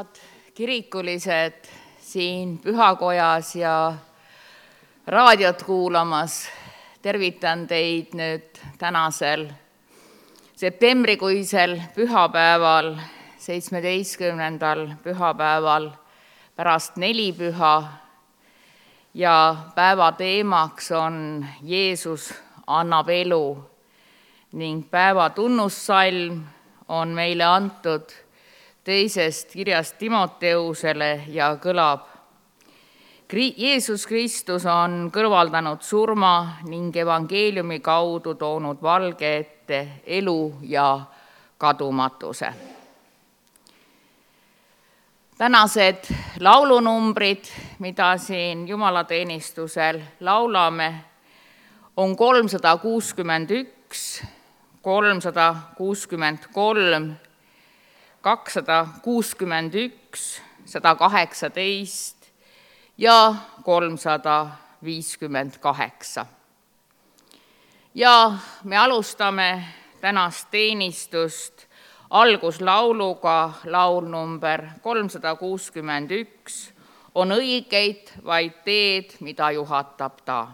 Head kirikulised siin pühakojas ja raadiot kuulamas, tervitan teid nüüd tänasel septembrikuisel pühapäeval, 17. pühapäeval pärast nelipüha ja päeva teemaks on Jeesus annab elu ning päeva tunnussalm on meile antud teisest kirjast Timoteusele ja kõlab: Jeesus Kristus on kõrvaldanud surma ning evangeeliumi kaudu toonud valge ette elu ja kadumatuse. Tänased laulunumbrid, mida siin jumalateenistusel laulame, on 361, 363, 261, 118 ja 358. Ja me alustame tänast teenistust alguslauluga, laul number 361, on õigeid vaid teed, mida juhatab ta.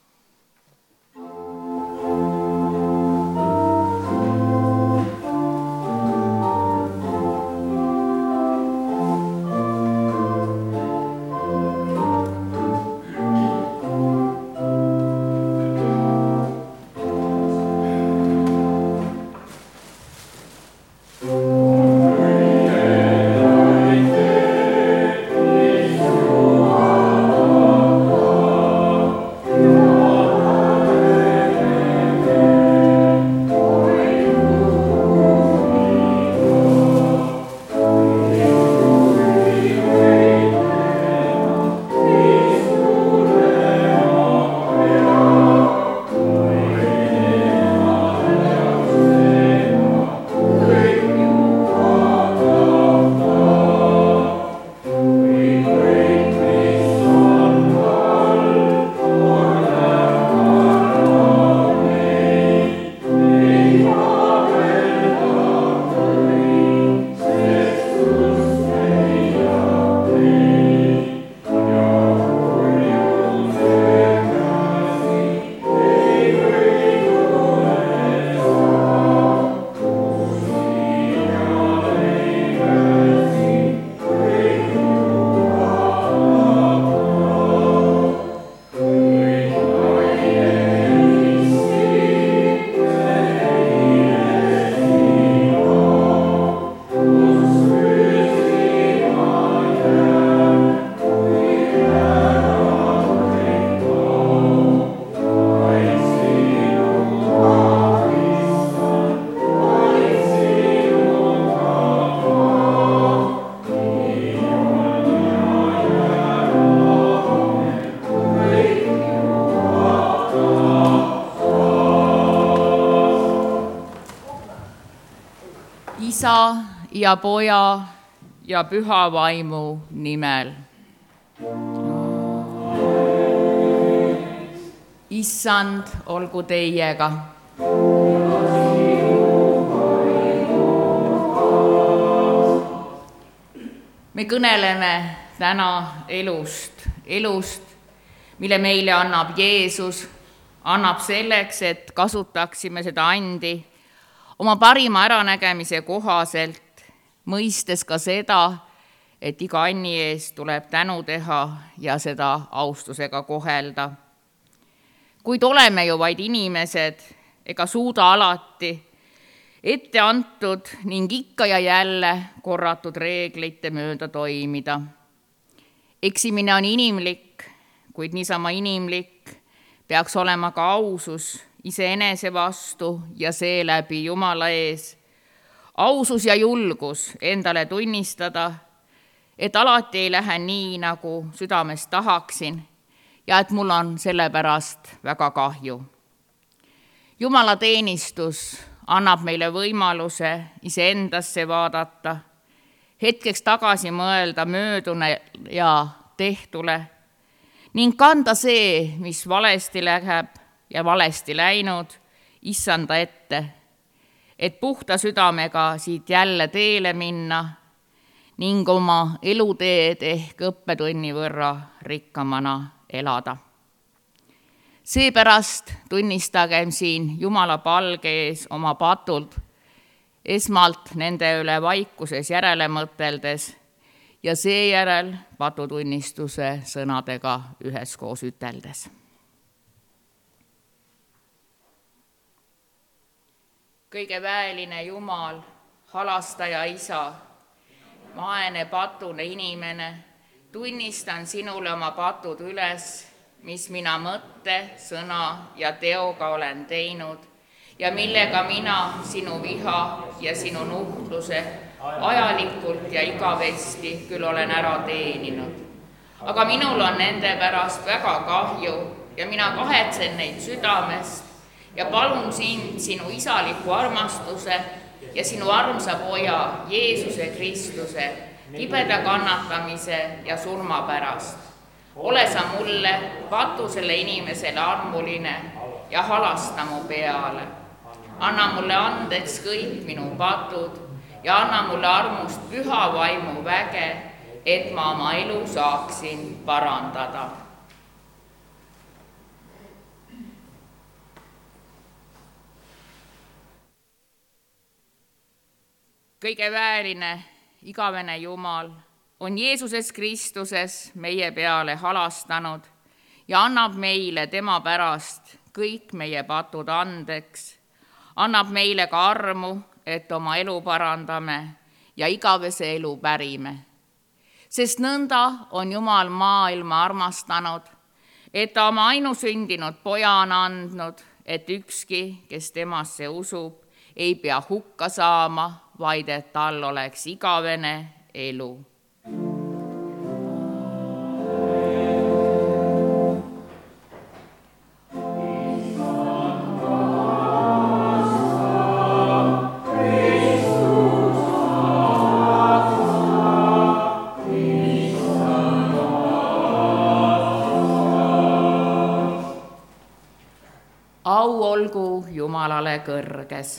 Isa ja Poja ja Püha Vaimu nimel. Issand, olgu teiega. Me kõneleme täna elust, mille meile annab Jeesus, annab selleks, et kasutaksime seda andi oma parima äranägemise kohaselt, mõistes ka seda, et iga anni eest tuleb tänu teha ja seda austusega kohelda. Kuid oleme ju vaid inimesed ega suuda alati ette antud ning ikka ja jälle korratud reeglite mööda toimida. Eksimine on inimlik, kuid niisama inimlik peaks olema ka ausus iseenese vastu ja seeläbi Jumala ees. Ausus ja julgus endale tunnistada, et alati ei lähe nii, nagu südames tahaksin ja et mul on sellepärast väga kahju. Jumala teenistus annab meile võimaluse iseendasse vaadata, hetkeks tagasi mõelda möödune ja tehtule ning kanda see, mis valesti läheb ja valesti läinud, Issanda ette, et puhta südamega siit jälle teele minna ning oma eluteed ehk õppetunni võrra rikkamana elada. Seepärast tunnistagem siin Jumala palge ees oma patud, esmalt nende üle vaikuses järele mõteldes ja seejärel patutunnistuse sõnadega üheskoos üteldes. Kõige väeline Jumal, halastaja Isa, vaene patune inimene, tunnistan sinule oma patud üles, mis mina mõtte, sõna ja teoga olen teinud ja millega mina sinu viha ja sinu nuhtluse ajalikult ja igavesti küll olen ära teeninud. Aga minul on nende pärast väga kahju ja mina kahetsen neid südamest ja palun sind sinu isaliku armastuse ja sinu armsa poja Jeesuse Kristuse kibeda kannatamise ja surma pärast. Ole sa mulle, patusele inimesele armuline ja halasta mu peale. Anna mulle andeks kõik minu patud ja anna mulle armust püha vaimu väge, et ma oma elu saaksin parandada. Kõige vääline, igavene Jumal on Jeesuses Kristuses meie peale halastanud ja annab meile tema pärast kõik meie patud andeks. Annab meile ka armu, et oma elu parandame ja igavese elu pärime. Sest nõnda on Jumal maailma armastanud, et ta oma ainusündinud poja on andnud, et ükski, kes temasse usub, ei pea hukka saama, vaid et tal oleks igavene elu. Au olgu Jumalale kõrges.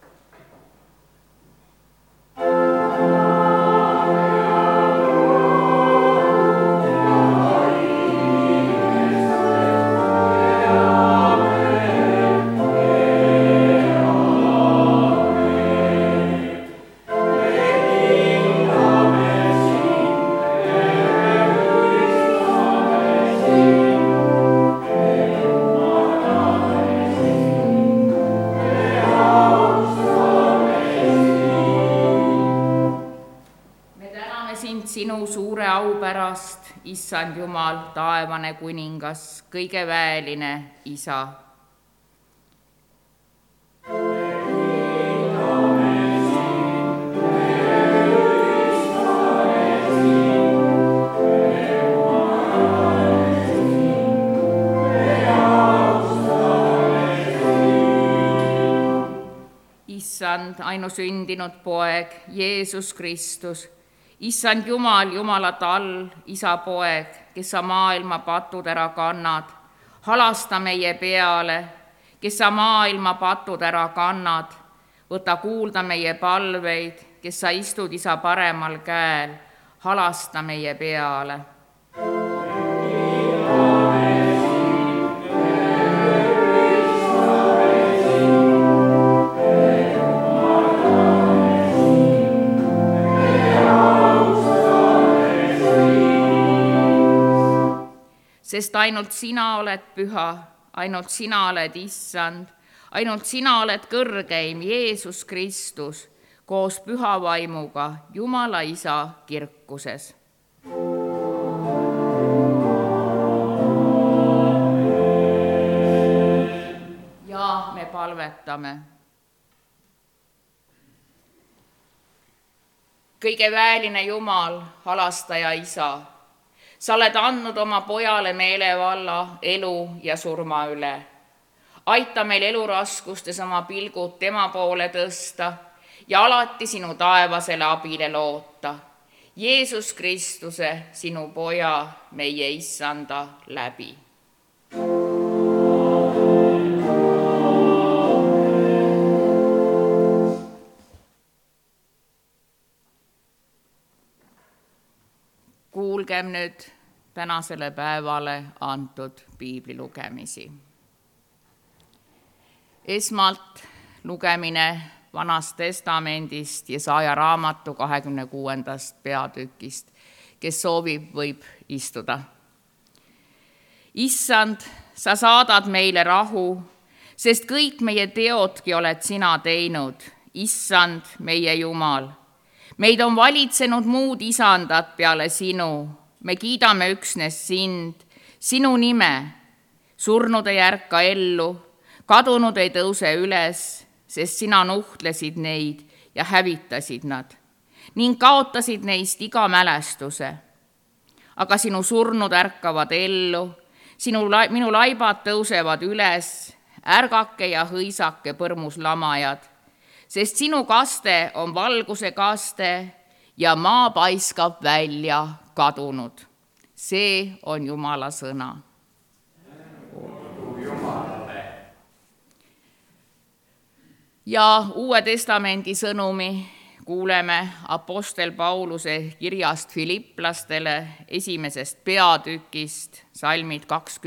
Sinu suure au pärast, Issand Jumal, taevane kuningas, kõige väeline Isa. Issand, ainusündinud poeg, Jeesus Kristus, Issand Jumal, Jumala tall, Isa poeg, kes sa maailma patud ära kannad, halasta meie peale, kes sa maailma patud ära kannad, võta kuulda meie palveid, kes sa istud Isa paremal käel, halasta meie peale. Sest ainult sina oled püha, ainult sina oled Issand, ainult sina oled kõrgeim Jeesus Kristus koos püha vaimuga Jumala Isa kirkuses. Ja me palvetame. Kõige väeline Jumal, halastaja Isa, sa oled andnud oma pojale meelevalla elu ja surma üle. Aita meil eluraskustes oma pilgud tema poole tõsta ja alati sinu taevasele abile loota. Jeesus Kristuse, sinu poja, meie Issanda läbi. kuulgem nüüd tänasele päevale antud piibli lugemisi. Esmalt lugemine Vanast Testamendist Jesaja raamatu 26. peatükist. Kes soovib, võib istuda. Issand, sa saadad meile rahu, sest kõik meie teodki oled sina teinud. Issand, meie Jumal, meid on valitsenud muud isandad peale sinu. Me kiidame üksnes sind, sinu nime. Surnud ei ärka ellu, kadunud ei tõuse üles, sest sina nuhtlesid neid ja hävitasid nad ning kaotasid neist iga mälestuse. Aga sinu surnud ärkavad ellu, minu laibad tõusevad üles, ärgake ja hõisake põrmuslamajad, sest sinu kaste on valguse kaste ja maa paiskab välja kadunud. See on Jumala sõna. Ja Uue Testamendi sõnumi kuuleme apostel Pauluse kirjast Filipplastele 1. peatükist, salmid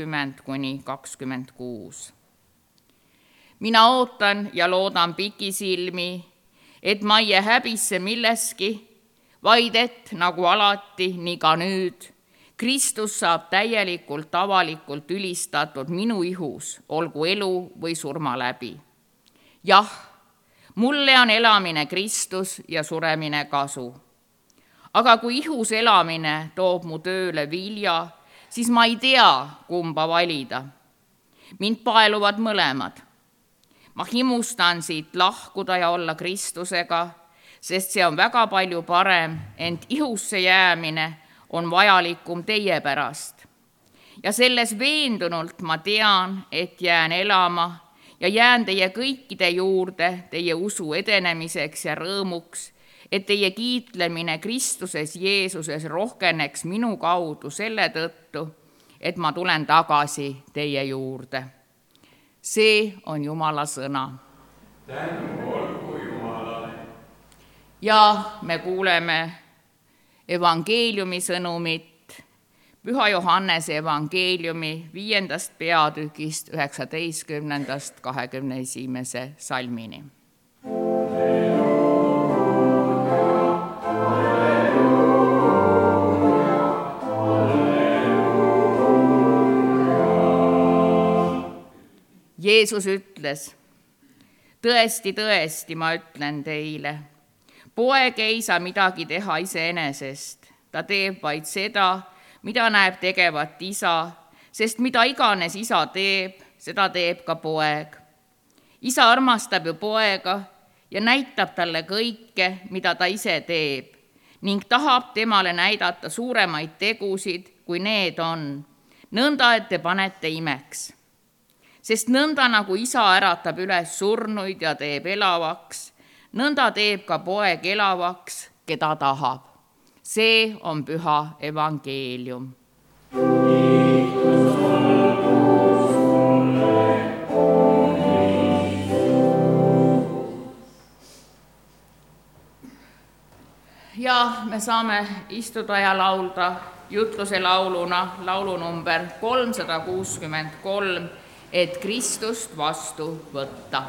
20–26. Mina ootan ja loodan pikisilmi, et ma ei jää häbisse milleski, vaid et nagu alati, nii ka nüüd, Kristus saab täielikult avalikult ülistatud minu ihus, olgu elu või surma läbi. Jah, mulle on elamine Kristus ja suremine kasu. Aga kui ihus elamine toob mu tööle vilja, siis ma ei tea, kumba valida. Mind paeluvad mõlemad. Ma himustan siit lahkuda ja olla Kristusega, sest see on väga palju parem, ent ihusse jäämine on vajalikum teie pärast. Ja selles veendunult ma tean, et jään elama ja jään teie kõikide juurde teie usu edenemiseks ja rõõmuks, et teie kiitlemine Kristuses Jeesuses rohkeneks minu kaudu selle tõttu, et ma tulen tagasi teie juurde. See on Jumala sõna. Tänu olgu Jumalale. Ja me kuuleme evangeeliumi sõnumit, Püha Johannese evangeeliumi 5. peatükist 19. 21. salmini. Jeesus ütles, tõesti, tõesti, ma ütlen teile, poeg ei saa midagi teha iseenesest, ta teeb vaid seda, mida näeb tegevat isa, sest mida iganes isa teeb, seda teeb ka poeg. Isa armastab ju poega ja näitab talle kõike, mida ta ise teeb, ning tahab temale näidata suuremaid tegusid, kui need on, nõnda, et te panete imeks. Sest nõnda nagu isa äratab üles surnuid ja teeb elavaks, nõnda teeb ka poeg elavaks, keda tahab. See on püha evangeelium. Ja me saame istuda ja laulda jutluse lauluna laulunumber 363, et Kristust vastu võtta.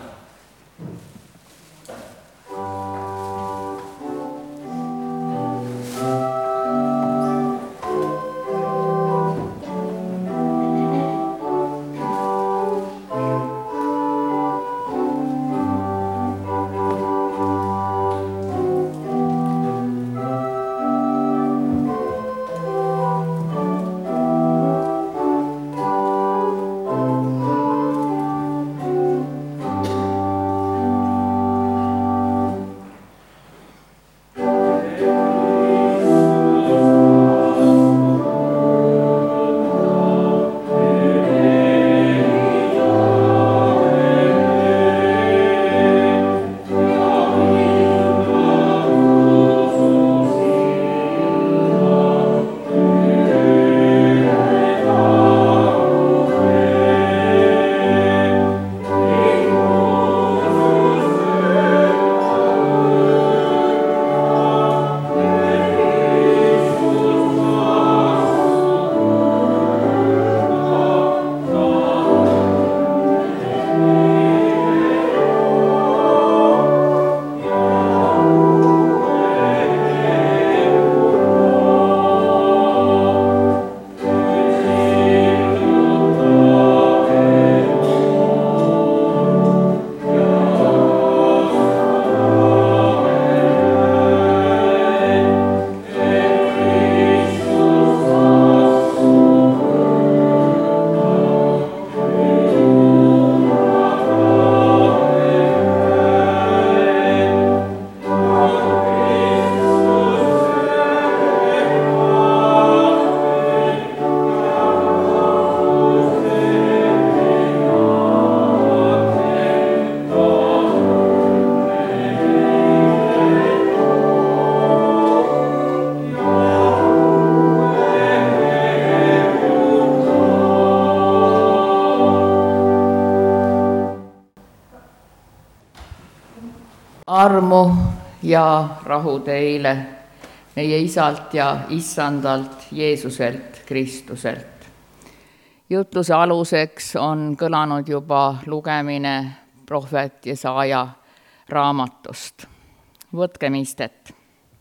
ja rahu teile meie Isalt ja Issandalt Jeesuselt Kristuselt. Jutluse aluseks on kõlanud juba lugemine prohvet Jesaja raamatust. Võtkem istet.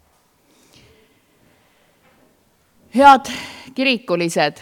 Head kirikulised,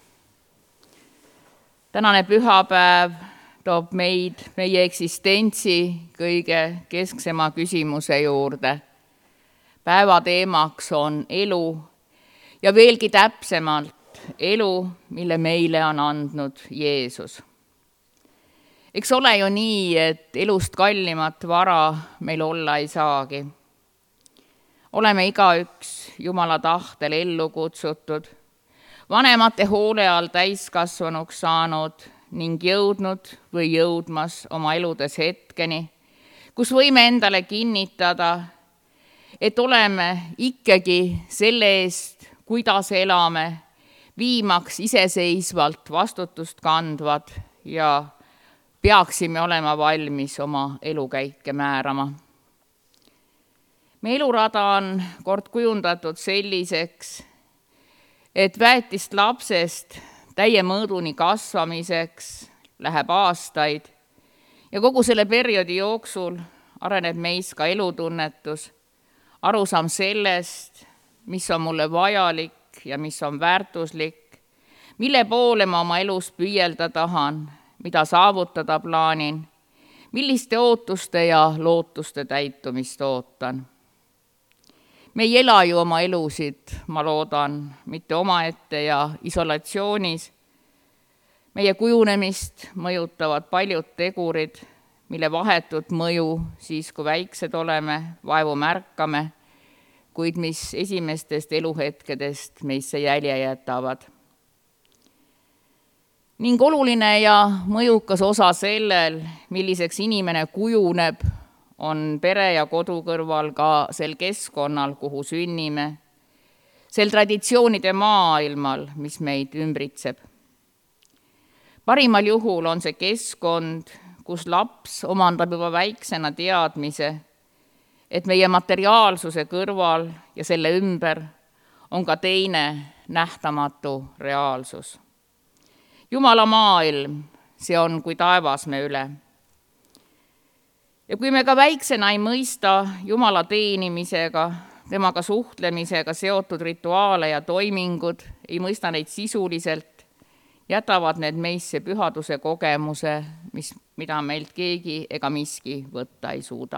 tänane pühapäev toob meid meie eksistentsi kõige kesksema küsimuse juurde. Päeva teemaks on elu ja veelgi täpsemalt elu, mille meile on andnud Jeesus. Eks ole ju nii, et elust kallimat vara meil olla ei saagi. Oleme igaüks Jumala tahtel ellu kutsutud, vanemate hoole all täiskasvanuks saanud ning jõudnud või jõudmas oma eludes hetkeni, kus võime endale kinnitada, et oleme ikkagi selle eest, kuidas elame, viimaks iseseisvalt vastutust kandvad ja peaksime olema valmis oma elukäike määrama. Meie elurada on kord kujundatud selliseks, et väetist lapsest täie mõõduni kasvamiseks läheb aastaid ja kogu selle perioodi jooksul areneb meis ka elutunnetus, arusaam sellest, mis on mulle vajalik ja mis on väärtuslik, mille poole ma oma elus püüelda tahan, mida saavutada plaanin, milliste ootuste ja lootuste täitumist ootan. Me ei ela ju oma elusid, ma loodan, mitte omaette ja isolatsioonis. Meie kujunemist mõjutavad paljud tegurid, mille vahetut mõju siis, kui väiksed oleme, vaevu märkame, kuid mis esimestest eluhetkedest meisse jälje jätavad. Ning oluline ja mõjukas osa sellel, milliseks inimene kujuneb, on pere ja kodu kõrval ka sel keskkonnal, kuhu sünnime, sel traditsioonide maailmal, mis meid ümbritseb. Parimal juhul on see keskkond, kus laps omandab juba väiksena teadmise, et meie materiaalsuse kõrval ja selle ümber on ka teine nähtamatu reaalsus. Jumala maailm, see on kui taevas me üle. Ja kui me ka väiksena ei mõista Jumala teenimisega, temaga suhtlemisega seotud rituaale ja toimingud, ei mõista neid sisuliselt, jätavad need meisse pühaduse kogemuse, mida meilt keegi ega miski võtta ei suuda.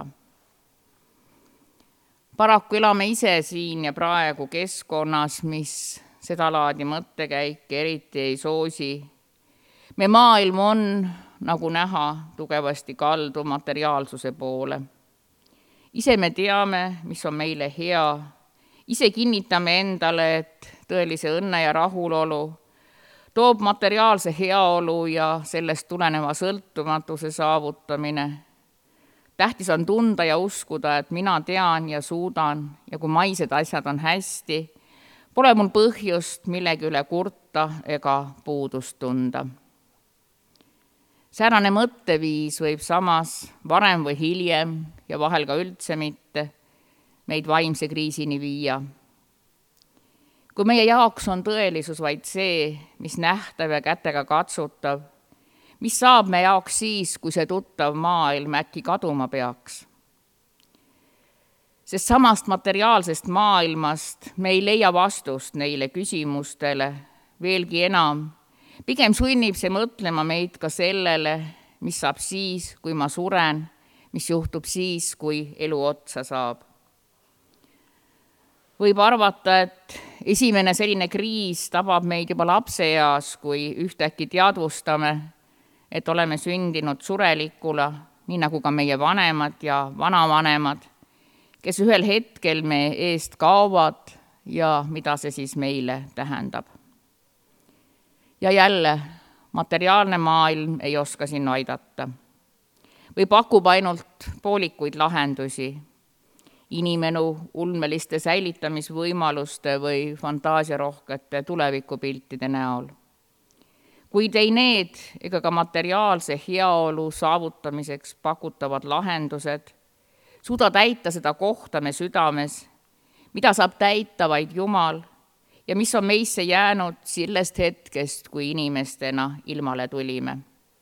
Paraku elame ise siin ja praegu keskkonnas, mis sedalaadi mõttekäike eriti ei soosi. Me maailm on, nagu näha, tugevasti kaldu materiaalsuse poole. Ise me teame, mis on meile hea. Ise kinnitame endale, et tõelise õnne ja rahulolu toob materiaalse heaolu ja sellest tuleneva sõltumatuse saavutamine. Tähtis on tunda ja uskuda, et mina tean ja suudan ja kui maised asjad on hästi, pole mul põhjust millegi üle kurta ega puudust tunda. Säärane mõtteviis võib samas varem või hiljem ja vahel ka üldse mitte meid vaimse kriisini viia. Kui meie jaoks on tõelisus vaid see, mis nähtav ja kätega katsutav, mis saab meie jaoks siis, kui see tuttav maailm äkki kaduma peaks? Sest samast materiaalsest maailmast me ei leia vastust neile küsimustele, veelgi enam, pigem sunnib see mõtlema meid ka sellele, mis saab siis, kui ma suren, mis juhtub siis, kui elu otsa saab. Võib arvata, et esimene selline kriis tabab meid juba lapseeas, kui ühtäkki teadvustame, et oleme sündinud surelikula, nii nagu ka meie vanemad ja vanavanemad, kes ühel hetkel me eest kaovad ja mida see siis meile tähendab. Ja jälle, materiaalne maailm ei oska siin aidata. Või pakub ainult poolikuid lahendusi, inimelu ulmeliste säilitamisvõimaluste või fantaasiarohkete tulevikupiltide näol. Kuid ei need ega ka materiaalse heaolu saavutamiseks pakutavad lahendused suuda täita seda kohta me südames, mida saab täita vaid Jumal ja mis on meisse jäänud sellest hetkest, kui inimestena ilmale tulime.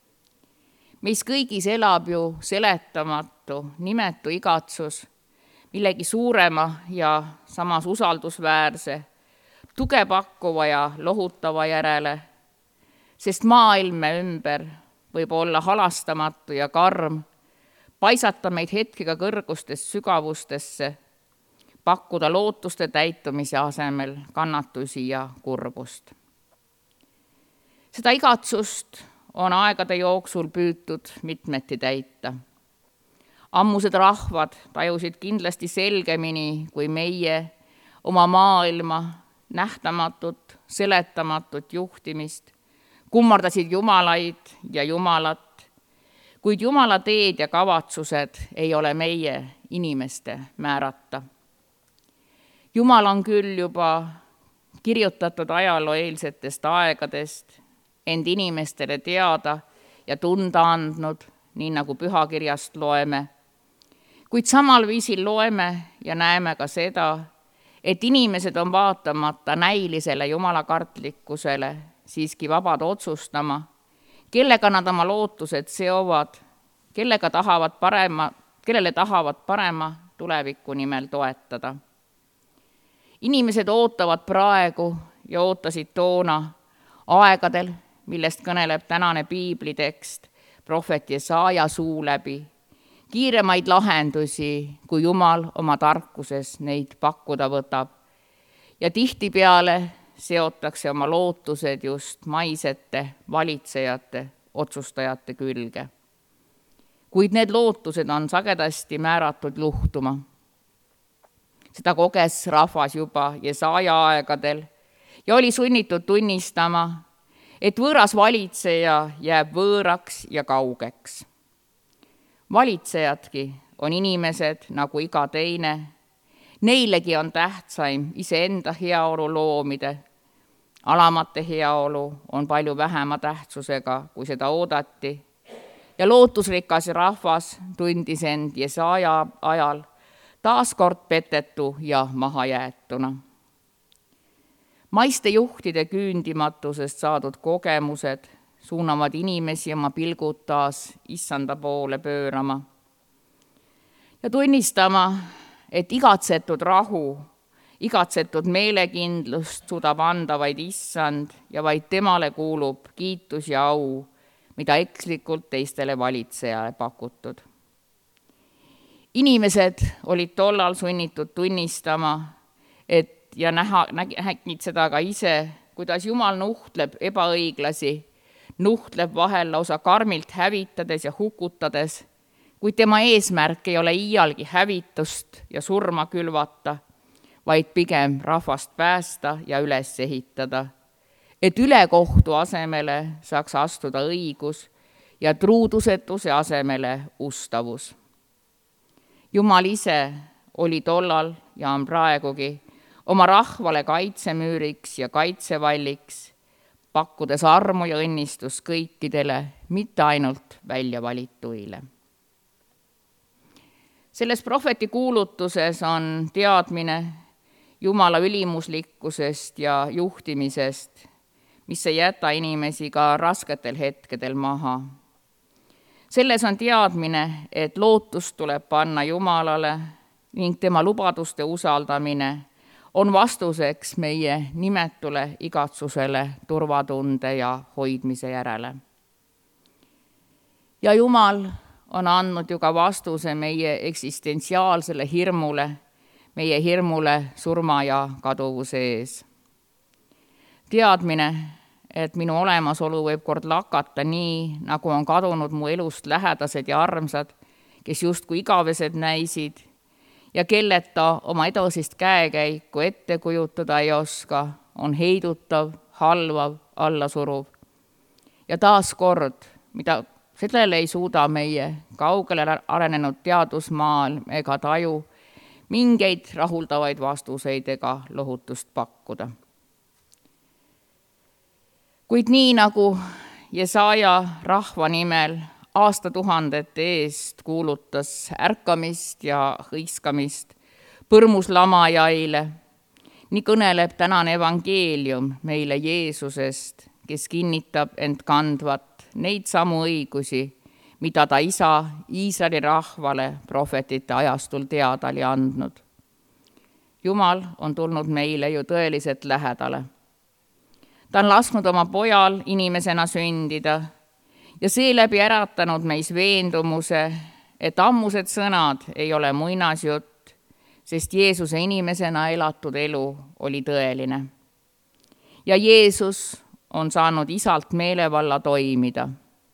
Meis kõigis elab ju seletamatu, nimetu igatsus millegi suurema ja samas usaldusväärse, tuge pakkuva ja lohutava järele, sest maailm me ümber võib olla halastamatu ja karm, paisata meid hetkega kõrgustest sügavustesse, pakkuda lootuste täitumise asemel kannatusi ja kurbust. Seda igatsust on aegade jooksul püütud mitmeti täita. Ammused rahvad tajusid kindlasti selgemini kui meie oma maailma nähtamatut, seletamatut juhtimist, kummardasid jumalaid ja jumalat, kuid Jumala teed ja kavatsused ei ole meie inimeste määrata. Jumal on küll juba kirjutatud ajaloo eelsetest aegadest end inimestele teada ja tunda andnud, nii nagu pühakirjast loeme. Kuid samal viisil loeme ja näeme ka seda, et inimesed on vaatamata näilisele jumalakartlikkusele siiski vabad otsustama, kellega nad oma lootused seovad, kellele tahavad parema tuleviku nimel toetada. Inimesed ootavad praegu ja ootasid toona aegadel, millest kõneleb tänane piiblitekst prohvet Jesaja suu läbi, kiiremaid lahendusi, kui Jumal oma tarkuses neid pakkuda võtab. Ja tihtipeale seotakse oma lootused just maisete, valitsejate, otsustajate külge. Kuid need lootused on sagedasti määratud luhtuma. Seda koges rahvas juba Jesaja aegadel ja oli sunnitud tunnistama, et võõras valitseja jääb võõraks ja kaugeks. Valitsejadki on inimesed nagu iga teine. Neilegi on tähtsaim iseenda heaolu loomide. Alamate heaolu on palju vähema tähtsusega, kui seda oodati. Ja lootusrikas rahvas tundis end Jesaja ajal taaskord petetu ja mahajäetuna. Maiste juhtide küündimatusest saadud kogemused suunavad inimesi oma pilgud taas issanda poole pöörama ja tunnistama, et igatsetud rahu, igatsetud meelekindlust suudab anda vaid issand ja vaid temale kuulub kiitus ja au, mida ekslikult teistele valitsejale pakutud. Inimesed olid tollal sunnitud tunnistama, ja nägid seda ka ise, kuidas Jumal nuhtleb ebaõiglasi, nuhtleb vahel lausa karmilt hävitades ja hukutades, kuid tema eesmärk ei ole iialgi hävitust ja surma külvata, vaid pigem rahvast päästa ja üles ehitada, et ülekohtu asemele saaks astuda õigus ja truudusetuse asemele ustavus. Jumal ise oli tollal ja on praegugi oma rahvale kaitsemüüriks ja kaitsevalliks, pakkudes armu ja õnnistus kõikidele, mitte ainult väljavalituile. Selles prohveti kuulutuses on teadmine Jumala ülimuslikkusest ja juhtimisest, mis ei jäta inimesi ka rasketel hetkedel maha. Selles on teadmine, et lootust tuleb panna Jumalale ning tema lubaduste usaldamine on vastuseks meie nimetule igatsusele turvatunde ja hoidmise järele. Ja Jumal on andnud ju ka vastuse meie eksistentsiaalsele hirmule, meie hirmule surma ja kaduvuse ees. Teadmine, et minu olemasolu võib kord lakata nii, nagu on kadunud mu elust lähedased ja armsad, kes justkui igavesed näisid ja kelleta oma edasist käekäiku ette kujutada ei oska, on heidutav, halvav, allasuruv. Ja taas kord, mida sellele ei suuda meie kaugele arenenud teadusmaailm ega taju, mingeid rahuldavaid vastuseid ega lohutust pakkuda. Kuid nii nagu Jesaja rahva nimel aastatuhandete eest kuulutas ärkamist ja hõiskamist põrmus lamajaile. Nii kõneleb tänane evangeelium meile Jeesusest, kes kinnitab end kandvat neid samu õigusi, mida ta isa Iisraeli rahvale prohvetite ajastul teada oli andnud. Jumal on tulnud meile ju tõeliselt lähedale. Ta on lasknud oma pojal inimesena sündida ja seeläbi äratanud meis veendumuse, et ammused sõnad ei ole muinasjutt, sest Jeesuse inimesena elatud elu oli tõeline. Ja Jeesus on saanud isalt meelevalla toimida.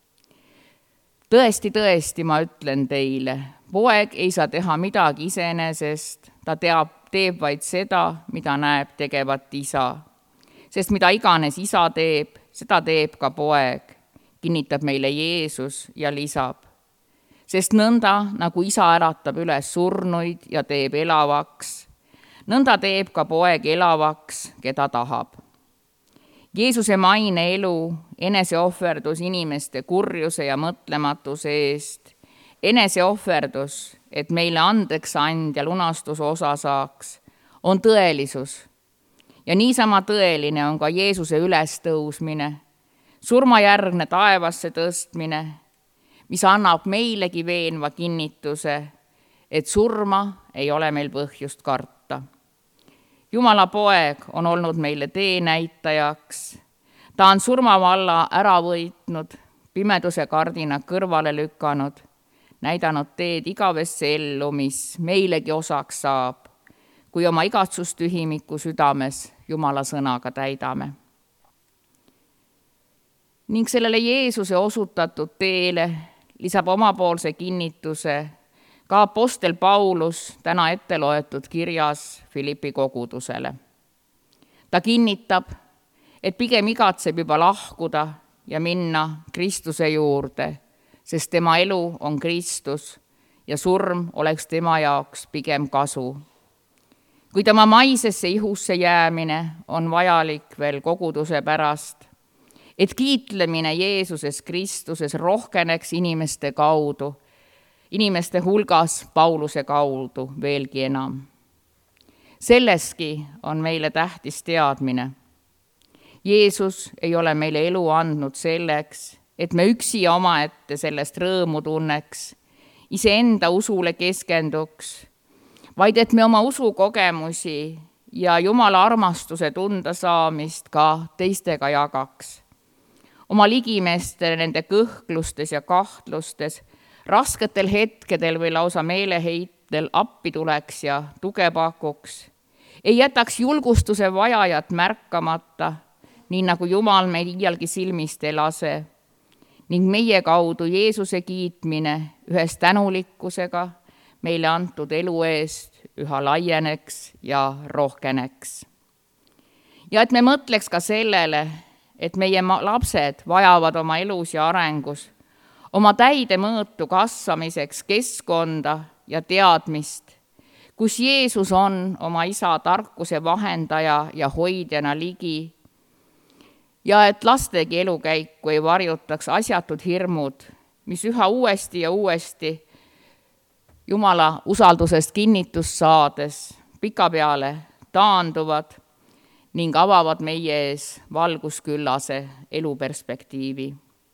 Tõesti, ma ütlen teile, poeg ei saa teha midagi iseenesest, ta teeb vaid seda, mida näeb tegevat isa. Sest mida iganes isa teeb, seda teeb ka poeg, kinnitab meile Jeesus ja lisab. Sest nõnda, nagu isa äratab üles surnuid ja teeb elavaks, nõnda teeb ka poeg elavaks, keda tahab. Jeesuse maine elu, eneseohverdus inimeste kurjuse ja mõtlematuse eest, eneseohverdus, et meile andeks and ja lunastuse osa saaks, on tõelisus. Ja niisama tõeline on ka Jeesuse ülestõusmine, surmajärgne taevasse tõstmine, mis annab meilegi veenva kinnituse, et surma ei ole meil põhjust karta. Jumala poeg on olnud meile teenäitajaks. Ta on surmavalla ära võitnud, pimeduse kardina kõrvale lükanud, näidanud teed igavesse ellu, mis meilegi osaks saab, kui oma igatsustühimiku südames Jumala sõnaga täidame. Ning sellele Jeesuse osutatud teele lisab omapoolse kinnituse ka apostel Paulus täna ette loetud kirjas Philippi kogudusele. Ta kinnitab, et pigem igatseb juba lahkuda ja minna Kristuse juurde, sest tema elu on Kristus ja surm oleks tema jaoks pigem kasu. Kuid oma maisesse ihusse jäämine on vajalik veel koguduse pärast, et kiitlemine Jeesuses Kristuses rohkeneks inimeste kaudu, inimeste hulgas Pauluse kaudu veelgi enam. Selleski on meile tähtis teadmine. Jeesus ei ole meile elu andnud selleks, et me üksi ja omaette sellest rõõmu tunneks, iseenda usule keskenduks, vaid et me oma usukogemusi ja Jumala armastuse tunda saamist ka teistega jagaks. Oma ligimeste nende kõhklustes ja kahtlustes, rasketel hetkedel või lausa meeleheitel appi tuleks ja tuge pakuks. Ei jätaks julgustuse vajajat märkamata, nii nagu Jumal meil iialgi silmist ei lase, ning meie kaudu Jeesuse kiitmine ühes tänulikkusega meile antud elu eest üha laieneks ja rohkeneks. Ja et me mõtleks ka sellele, et meie lapsed vajavad oma elus ja arengus oma täidemõõtu kasvamiseks keskkonda ja teadmist, kus Jeesus on oma isa tarkuse vahendaja ja hoidjana ligi, ja et lastegi elukäiku ei varjutaks asjatud hirmud, mis üha uuesti ja uuesti Jumala usaldusest kinnitust saades pikapeale taanduvad ning avavad meie ees valgusküllase eluperspektiivi.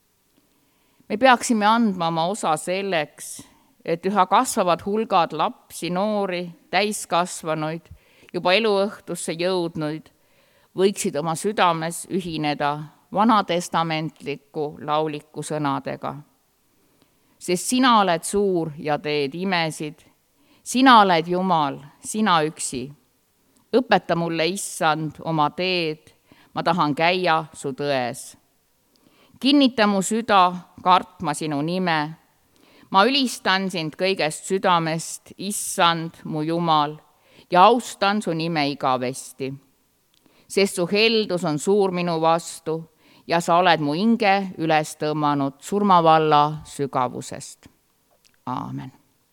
Me peaksime andma oma osa selleks, et üha kasvavad hulgad lapsi, noori, täiskasvanuid, juba eluõhtusse jõudnuid, võiksid oma südames ühineda vanatestamentliku lauliku sõnadega. Sest sina oled suur ja teed imesid, sina oled Jumal, sina üksi. Õpeta mulle, Issand, oma teed, ma tahan käia su tões. Kinnita mu süda kartma sinu nime. Ma ülistan sind kõigest südamest, Issand, mu Jumal, ja austan su nime igavesti. Sest su heldus on suur minu vastu ja sa oled mu hinge üles tõmmanud surmavalla sügavusest. Aamen.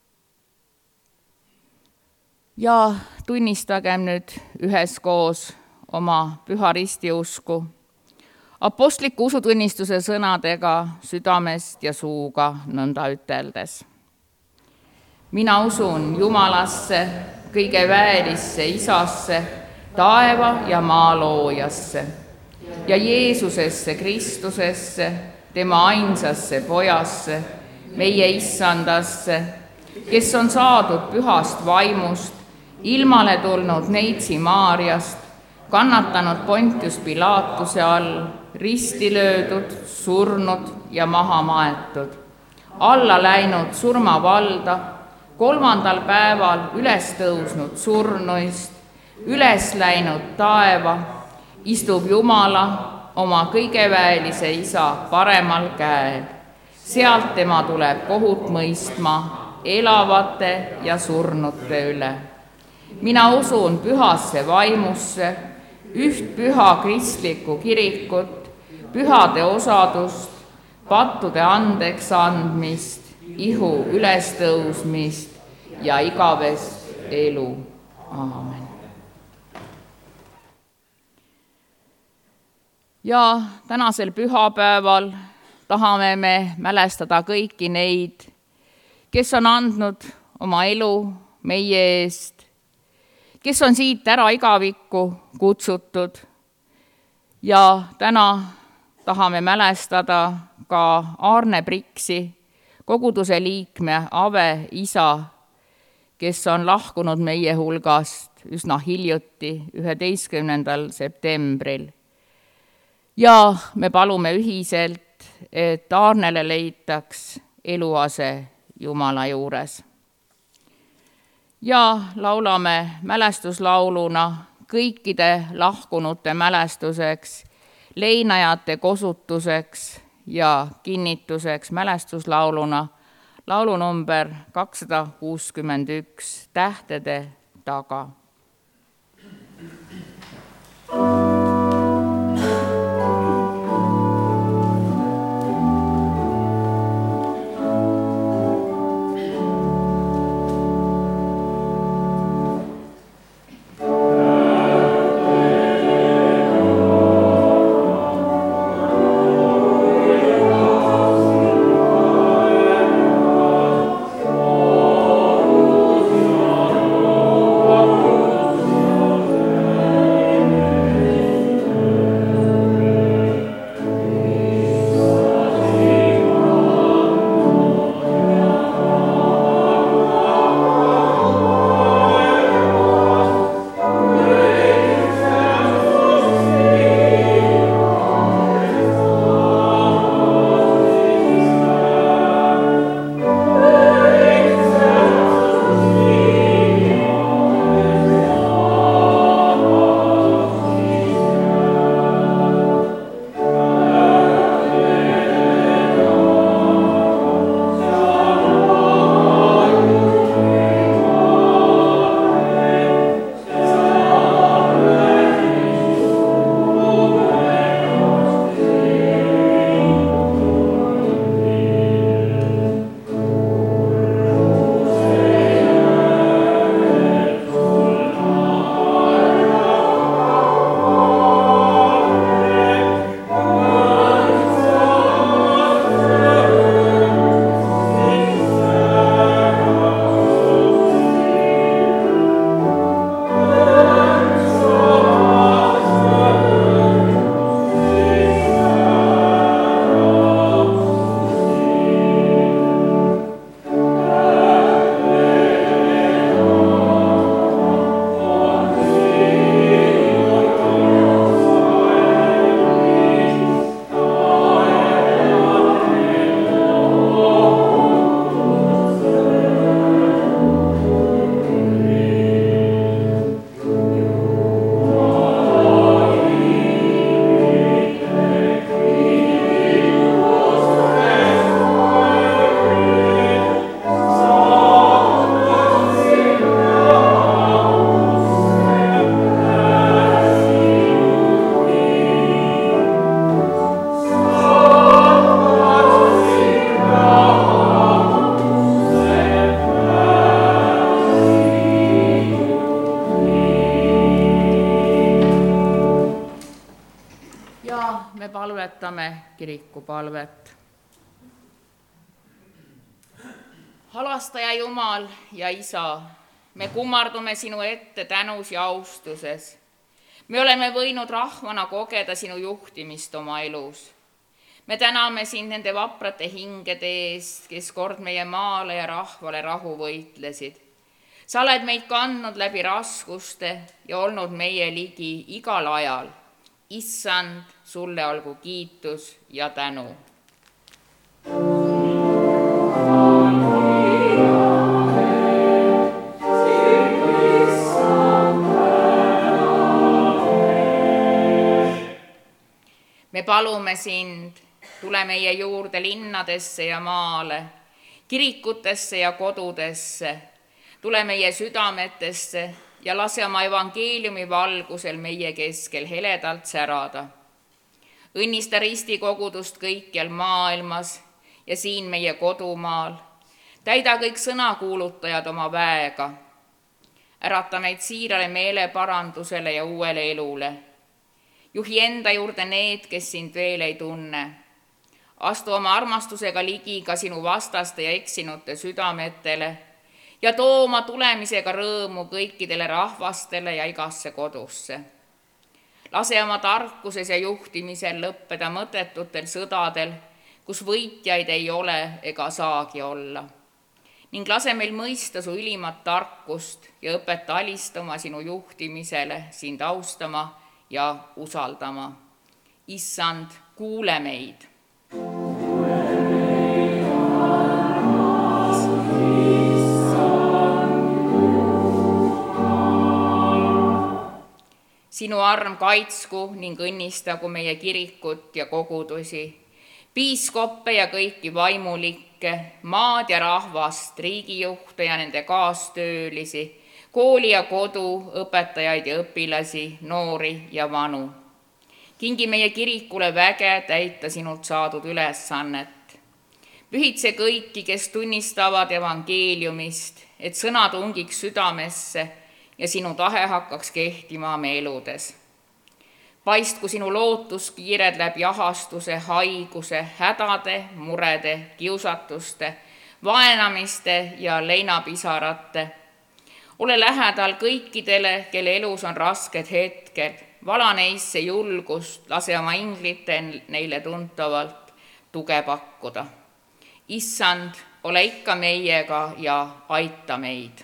Ja tunnistagem nüüd üheskoos oma püha ristiusku. Apostliku usutunnistuse sõnadega südamest ja suuga nõnda üteldes. Mina usun Jumalasse, kõige väelisse Isasse, taeva ja maa loojasse ja Jeesusesse Kristusesse, tema ainsasse Pojasse, meie issandasse, kes on saadud pühast vaimust, ilmale tulnud neitsi Maarjast, kannatanud Pontius Pilatuse all, risti löödud, surnud ja maha maetud, alla läinud surmavalda, 3. päeval üles tõusnud surnuist, üles läinud taeva, istub Jumala oma kõigeväelise Isa paremal käel. Sealt tema tuleb kohut mõistma elavate ja surnute üle. Mina usun pühasse vaimusse, üht püha kristlikku kirikut, pühade osadust, pattude andeks andmist, ihu ülestõusmist ja igavest elu. Aamen. Ja tänasel pühapäeval tahame me mälestada kõiki neid, kes on andnud oma elu meie eest, kes on siit ära igavikku kutsutud. Ja täna tahame mälestada ka Aarne Priksi, koguduse liikme Ave isa, kes on lahkunud meie hulgast üsna hiljuti, 11. septembril. Ja me palume ühiselt, et Aarnele leitaks eluase Jumala juures. Ja laulame mälestuslauluna kõikide lahkunute mälestuseks, leinajate kosutuseks ja kinnituseks mälestuslauluna laulu number 261 Tähtede taga. ja me palvetame kirikupalvet. Halastaja Jumal ja Isa, me kummardume sinu ette tänus ja austuses. Me oleme võinud rahvana kogeda sinu juhtimist oma elus. Me täname sind nende vaprate hingede eest, kes kord meie maale ja rahvale rahu võitlesid. Sa oled meid kandnud läbi raskuste ja olnud meie ligi igal ajal. Issand, sulle olgu kiitus ja tänu. Me palume sind, tule meie juurde linnadesse ja maale, kirikutesse ja kodudesse, tule meie südametesse ja lase oma evangeeliumi valgusel meie keskel heledalt särada. Õnnista ristikogudust kõikjal maailmas ja siin meie kodumaal. Täida kõik sõnakuulutajad oma väega. Ärata meid siirale meeleparandusele ja uuele elule. Juhi enda juurde need, kes sind veel ei tunne. Astu oma armastusega ligi ka sinu vastaste ja eksinute südametele ja too oma tulemisega rõõmu kõikidele rahvastele ja igasse kodusse. Lase oma tarkuses ja juhtimisel lõppeda mõttetutel sõdadel, kus võitjaid ei ole ega saagi olla. Ning lase meil mõista su ülimat tarkust ja õpeta alistama sinu juhtimisele, sind austama ja usaldama. Issand, kuule meid. Sinu arm kaitsku ning õnnistagu meie kirikut ja kogudusi, piiskoppe ja kõiki vaimulikke, maad ja rahvast, riigijuhte ja nende kaastöölisi, kooli ja kodu, õpetajaid ja õpilasi, noori ja vanu. Kingi meie kirikule väge täita sinult saadud ülesannet. Pühitse kõiki, kes tunnistavad evangeeliumist, et sõna tungiks südamesse ja sinu tahe hakkaks kehtima me eludes. Paistku sinu lootuskiired läbi ahastuse, haiguse, hädade, murede, kiusatuste, vaenamiste ja leinapisarate. Ole lähedal kõikidele, kelle elus on rasked hetked. Vala neisse julgust, lase oma inglite neile tuntavalt tuge pakkuda. Issand, ole ikka meiega ja aita meid.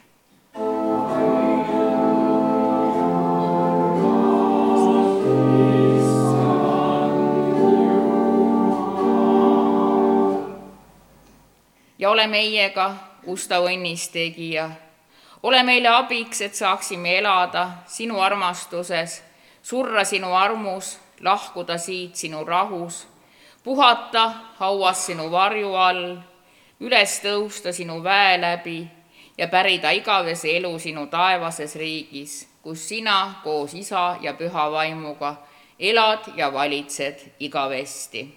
Ja ole meiega, ustav õnnistegija. Ole meile abiks, et saaksime elada sinu armastuses, surra sinu armus, lahkuda siit sinu rahus, puhata hauas sinu varju all, üles tõusta sinu väe läbi ja pärida igavese elu sinu taevases riigis, kus sina koos Isa ja Püha Vaimuga elad ja valitsed igavesti.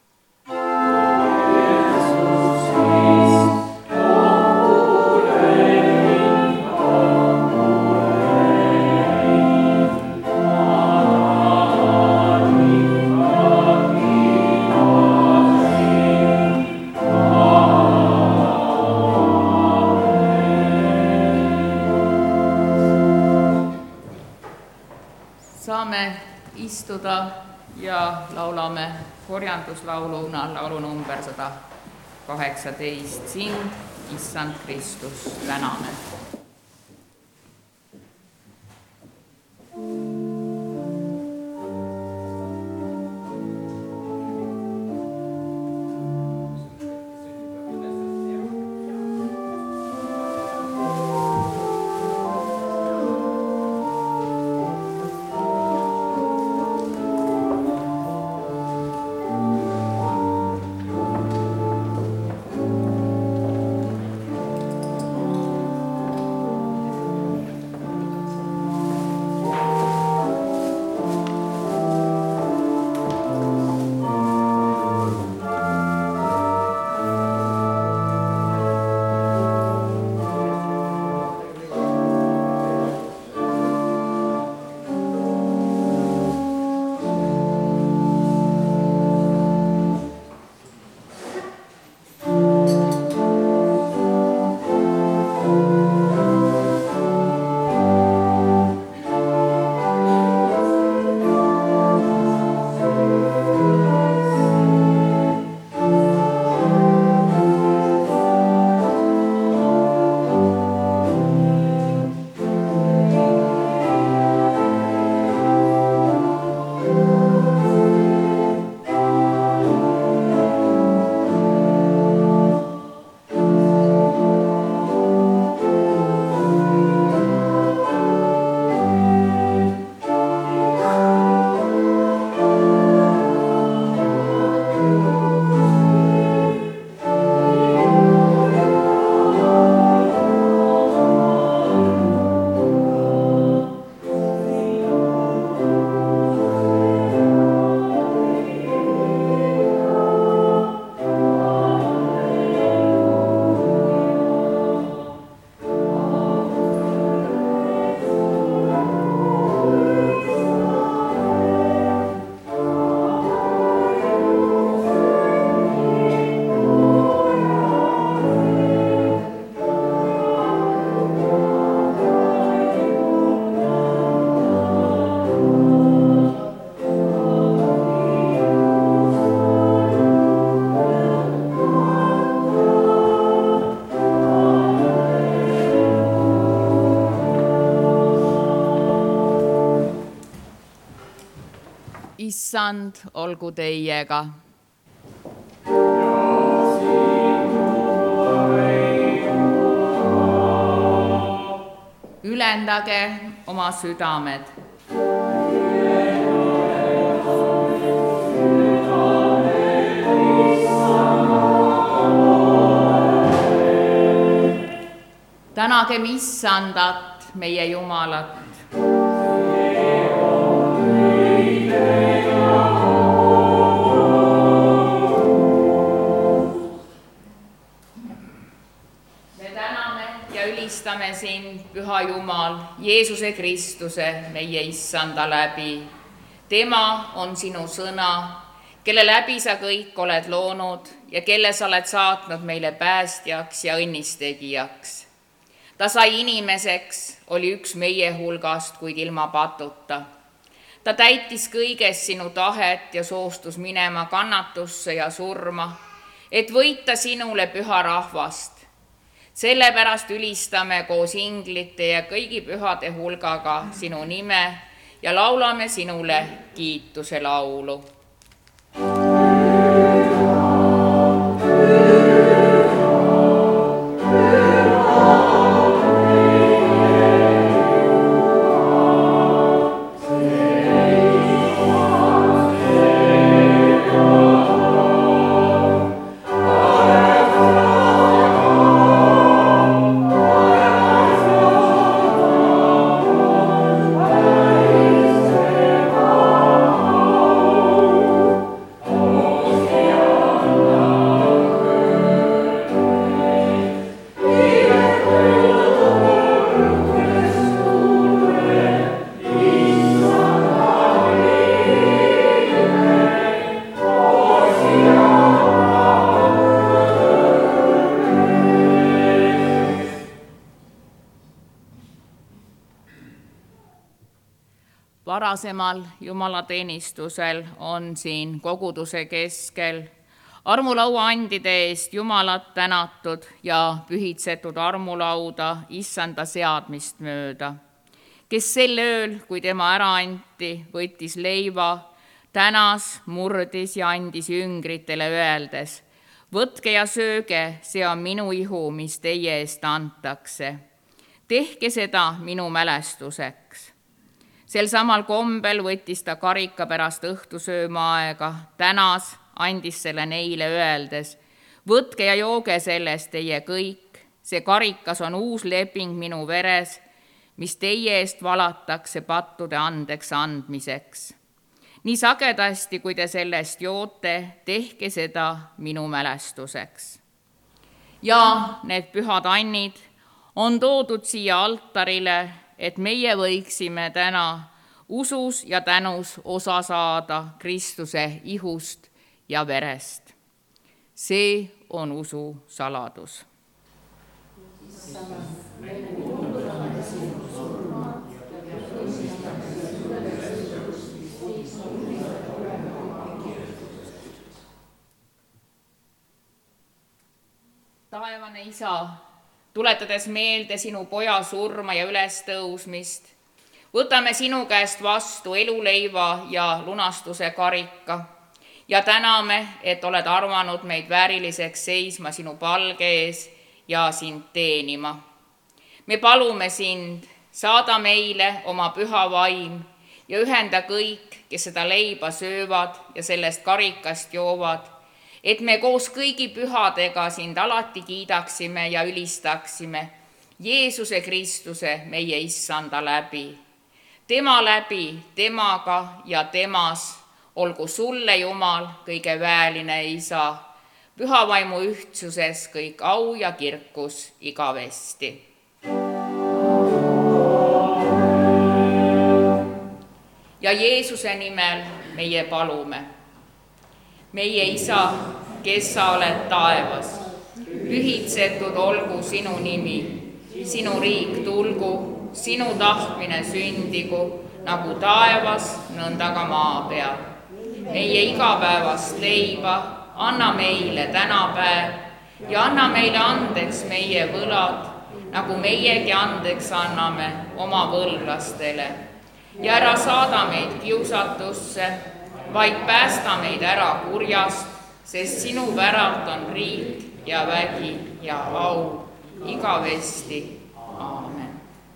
Saame istuda ja laulame korjanduslauluna laulu number 118. Sind, Issand Kristus, täname. issand olgu teiega. Ülendage oma südamed. Tänagem issandat, meie Jumalat. Ülistame sind, Püha Jumal, Jeesuse Kristuse, meie issanda läbi. Tema on sinu sõna, kelle läbi sa kõik oled loonud ja kelle sa oled saatnud meile päästjaks ja õnnistegijaks. Ta sai inimeseks, oli üks meie hulgast, kuid ilma patuta. Ta täitis kõiges sinu tahet ja soostus minema kannatusse ja surma, et võita sinule püha rahvast. Sellepärast ülistame koos inglite ja kõigi pühade hulgaga sinu nime ja laulame sinule kiituse laulu. Varasemal jumalateenistusel on siin koguduse keskel armulaua andide eest Jumalat tänatud ja pühitsetud armulauda issanda seadmist mööda, kes sel ööl, kui tema ära anti, võttis leiva, tänas, murdis ja andis jüngritele öeldes: võtke ja sööge, see on minu ihu, mis teie eest antakse. Tehke seda minu mälestuseks. Sel samal kombel võttis ta karika pärast õhtusööma aega, tänas, andis selle neile öeldes: võtke ja jooge sellest teie kõik, see karikas on uus leping minu veres, mis teie eest valatakse pattude andeks andmiseks. Nii sagedasti, kui te sellest joote, tehke seda minu mälestuseks. Ja need pühad annid on toodud siia altarile, et meie võiksime täna usus ja tänus osa saada Kristuse ihust ja verest. See on usu saladus. Taevane Isa, tuletades meelde sinu poja surma ja ülestõusmist, võtame sinu käest vastu eluleiva ja lunastuse karika ja täname, et oled arvanud meid vääriliseks seisma sinu palge ees ja sind teenima. Me palume sind, saada meile oma püha vaim ja ühenda kõik, kes seda leiba söövad ja sellest karikast joovad, et me koos kõigi pühadega sind alati kiidaksime ja ülistaksime Jeesuse Kristuse, meie issanda läbi. Tema läbi, temaga ja temas olgu sulle, Jumal, kõige väeline Isa, püha vaimu ühtsuses kõik au ja kirkus igavesti. Ja Jeesuse nimel meie palume. Meie Isa, kes sa oled taevas, pühitsetud olgu sinu nimi, sinu riik tulgu, sinu tahtmine sündigu, nagu taevas, nõnda ka maa peal. Meie igapäevast leiba anna meile tänapäev ja anna meile andeks meie võlad, nagu meiegi andeks anname oma võlglastele. Ja ära saada meid kiusatusse, vaid päästa meid ära kurjast, sest sinu päralt on riik ja vägi ja au igavesti. Aamen.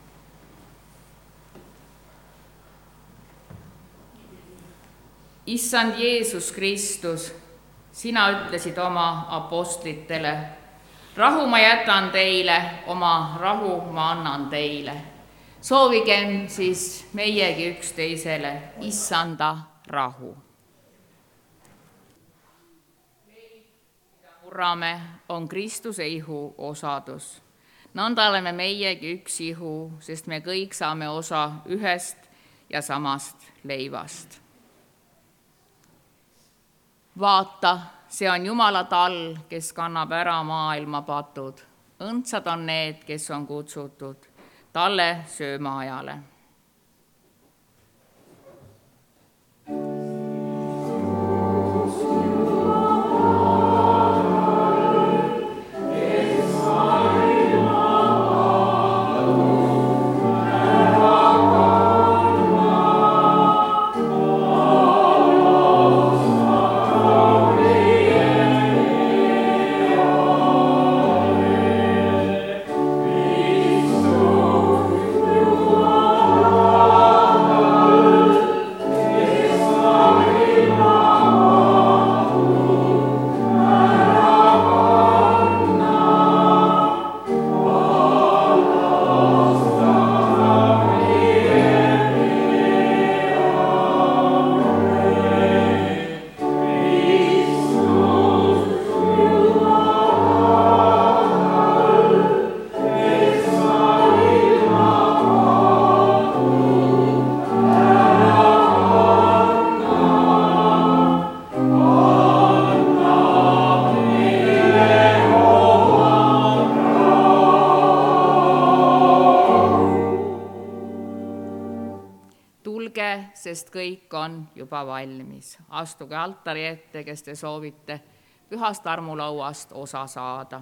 Issand Jeesus Kristus, sina ütlesid oma apostlitele, rahu ma jätan teile, oma rahu ma annan teile. Soovigem siis meiegi üksteisele Issanda rahu. Murrame on Kristuse ihu osadus. Nõnda oleme meiegi üks ihu, sest me kõik saame osa ühest ja samast leivast. Vaata, see on Jumala tall, kes kannab ära maailma patud. Õndsad on need, kes on kutsutud talle söömaajale. Sest kõik on juba valmis. Astuge altari ette, kes te soovite pühast armulauast osa saada.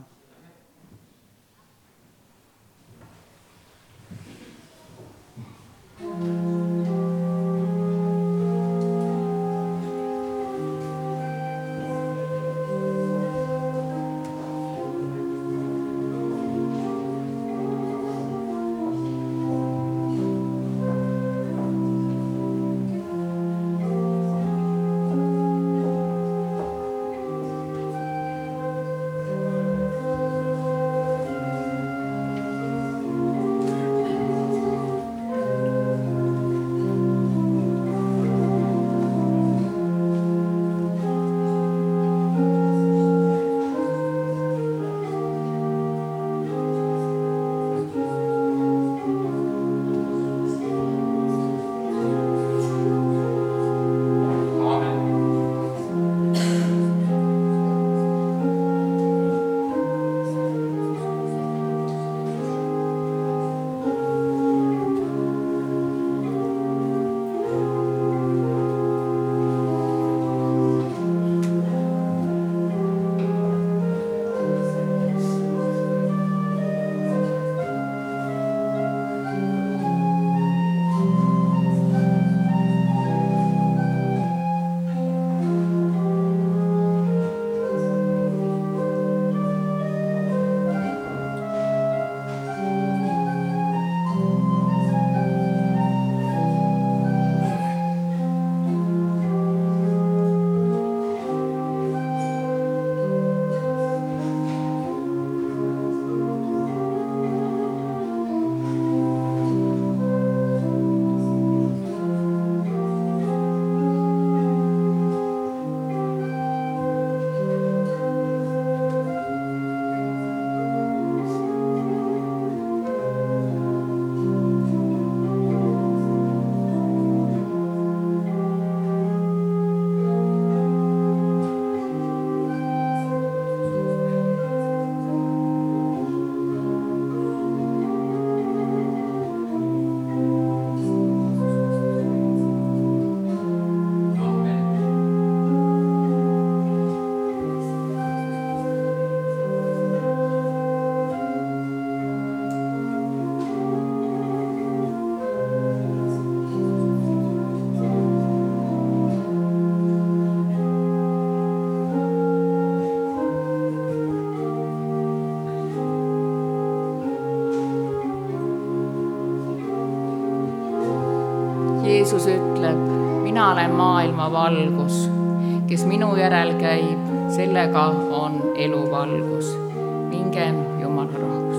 Jeesus ütleb, mina olen maailma valgus, kes minu järel käib, sellega on eluvalgus. Mingem Jumala rahus.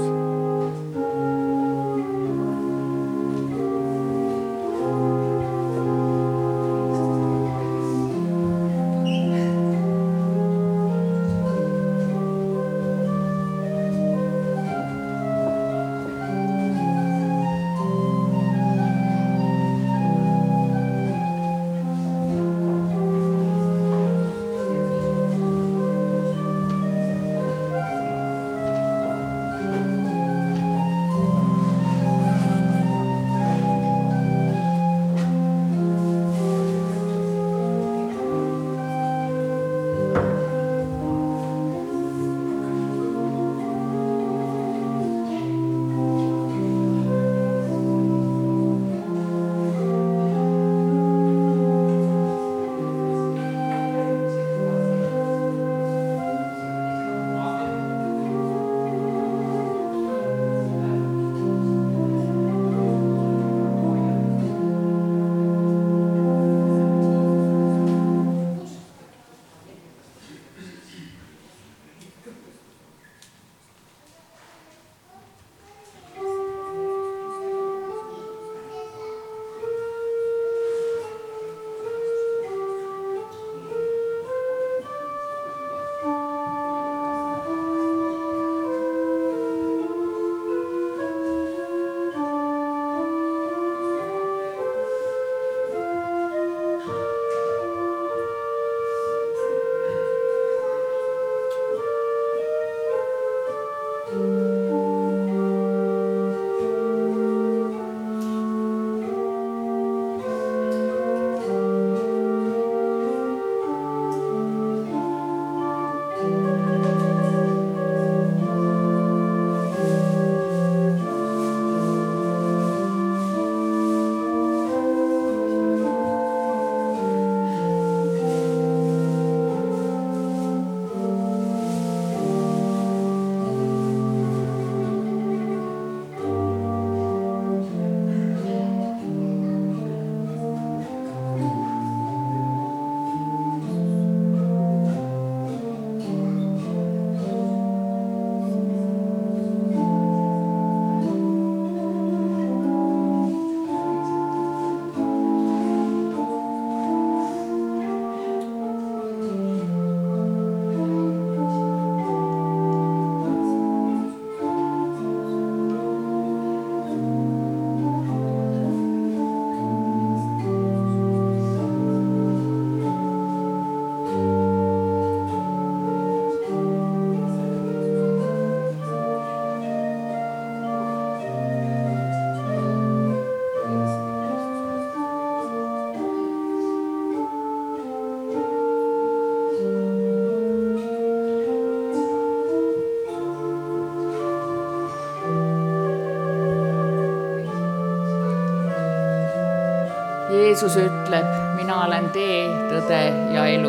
Jeesus ütleb, mina olen tee, tõde ja elu.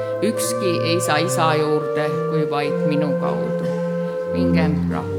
Ükski ei saa isa juurde, kui vaid minu kaudu. Mingem rahuga.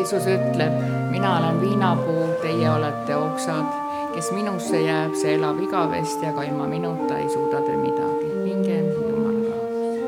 Jeesus ütleb, mina olen viinapuu, teie olete oksad, kes minusse jääb, see elab igavesti, aga ilma minuta ei suuda te midagi. Mingem Jumala rahvas.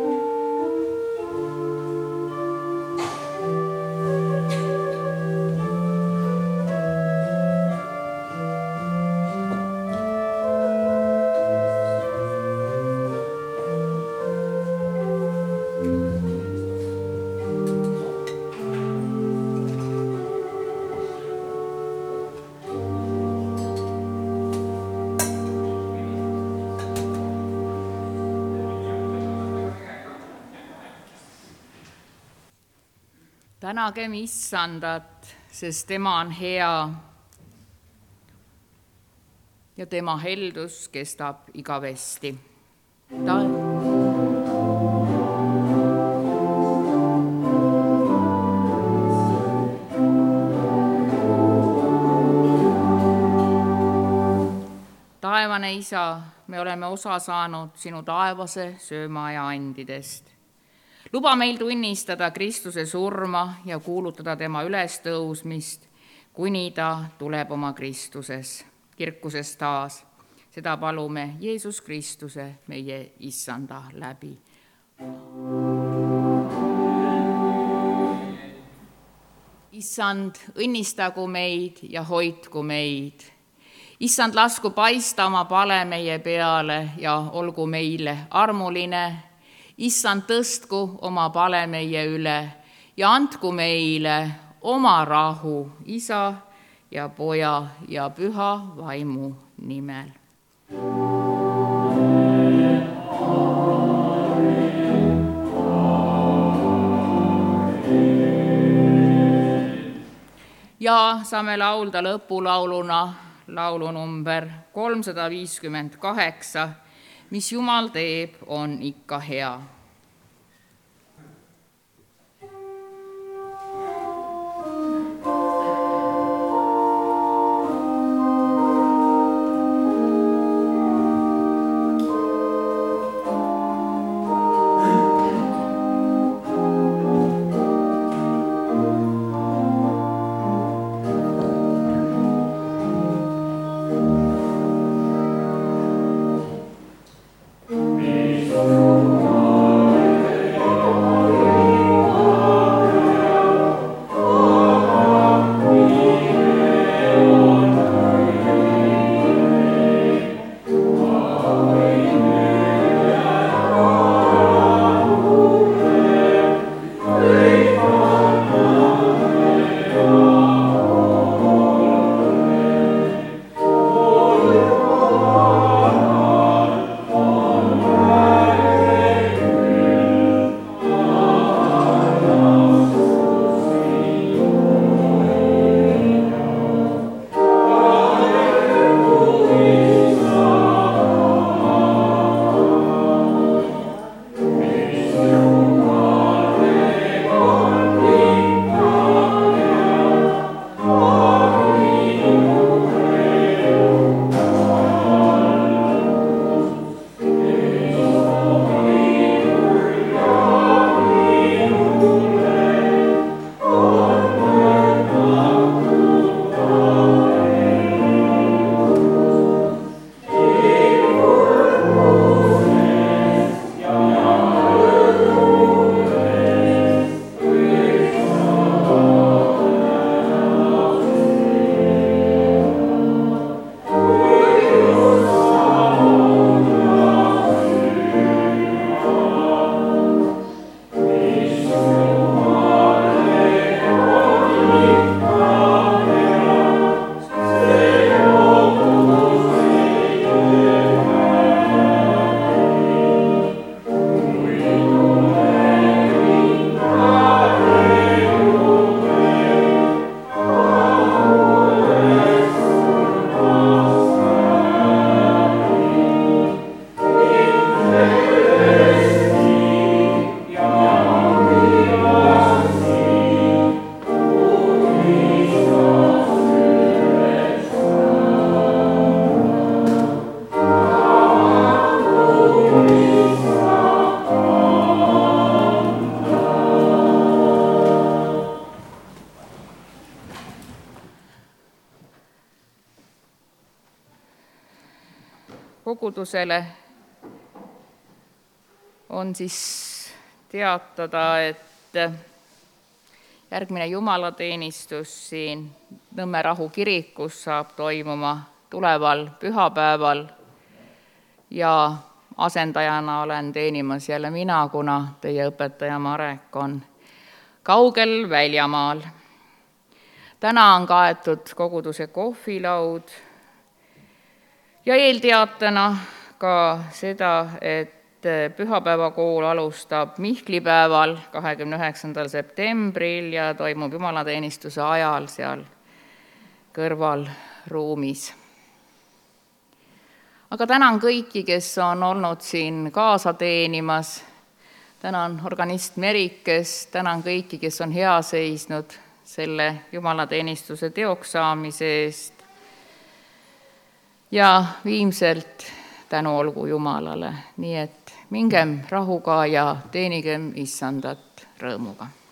Tänagem Issandat, sest tema on hea ja tema heldus kestab igavesti. Taevane Isa, me oleme osa saanud sinu taevase söömaaja andidest. Luba meil tunnistada Kristuse surma ja kuulutada tema ülestõusmist, kuni ta tuleb oma kirkuses taas. Seda palume Jeesus Kristuse, meie Issanda läbi. Issand, õnnistagu meid ja hoidku meid. Issand, lasku paista oma pale meie peale ja olgu meile armuline. Issand, tõstku oma pale meie üle ja andku meile oma rahu Isa ja Poja ja Püha Vaimu nimel. Ja saame laulda lõpulauluna laulu number 358, mis Jumal teeb, on ikka hea. Oh kogudusele on siis teatada, et järgmine jumalateenistus siin Nõmme Rahu kirikus saab toimuma tuleval pühapäeval ja asendajana olen teenimas jälle mina, kuna teie õpetaja Marek on kaugel väljamaal. Täna on kaetud koguduse kohvilaud ja eelteatena ka seda, et pühapäevakool alustab Mihklipäeval 29. septembril ja toimub jumalateenistuse ajal seal kõrvalruumis. Aga tänan kõiki, kes on olnud siin kaasa teenimas. Tänan organist Merikest, tänan kõiki, kes on hea seisnud selle jumalateenistuse teoks saamise eest. Ja viimselt tänu olgu Jumalale, nii et mingem rahuga ja teenigem Issandat rõõmuga.